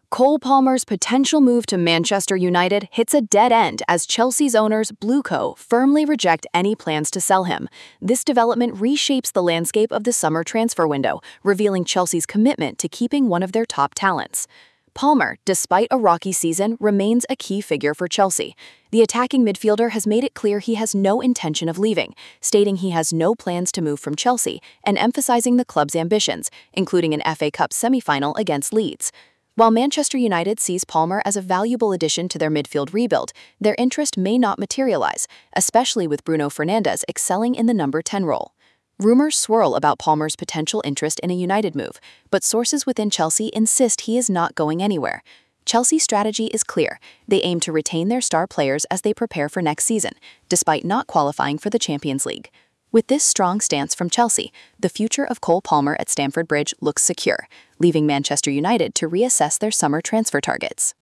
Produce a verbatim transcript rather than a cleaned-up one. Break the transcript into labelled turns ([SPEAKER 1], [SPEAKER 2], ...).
[SPEAKER 1] Cole Palmer's potential move to Manchester United hits a dead end as Chelsea's owners, Blueco, firmly reject any plans to sell him. This development reshapes the landscape of the summer transfer window, revealing Chelsea's commitment to keeping one of their top talents. Palmer, despite a rocky season, remains a key figure for Chelsea. The attacking midfielder has made it clear he has no intention of leaving, stating he has no plans to move from Chelsea and emphasizing the club's ambitions, including an F A Cup semi-final against Leeds. While Manchester United sees Palmer as a valuable addition to their midfield rebuild, their interest may not materialize, especially with Bruno Fernandes excelling in the number ten role. Rumors swirl about Palmer's potential interest in a United move, but sources within Chelsea insist he is not going anywhere. Chelsea's strategy is clear. They aim to retain their star players as they prepare for next season, despite not qualifying for the Champions League. With this strong stance from Chelsea, the future of Cole Palmer at Stamford Bridge looks secure, leaving Manchester United to reassess their summer transfer targets.